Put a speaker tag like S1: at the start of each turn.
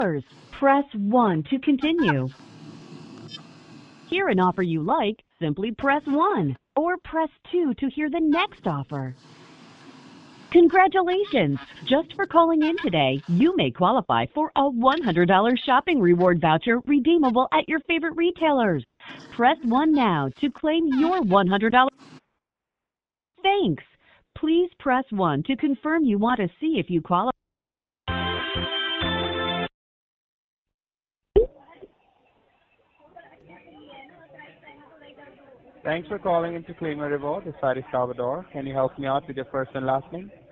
S1: Press 1 to continue. Hear an offer you like, simply press 1 or press 2 to hear the next offer. Congratulations! Just for calling in today, you may qualify for a $100 shopping reward voucher redeemable at your favorite retailers. Press 1 now to claim your $100. Thanks. Please press 1 to confirm you want to see if you qualify.
S2: Thanks for calling in to claim a reward. This side is Salvador. Can you help me out with your first and last name?